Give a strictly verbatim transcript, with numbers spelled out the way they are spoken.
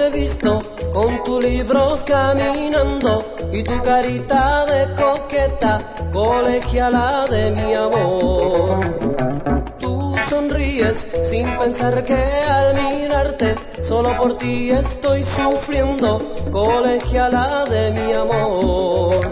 he visto con tus libros caminando y tu carita de coqueta, colegiala de mi amor. Tú sonríes sin pensar que al mirarte solo por ti estoy sufriendo, colegiala de mi amor.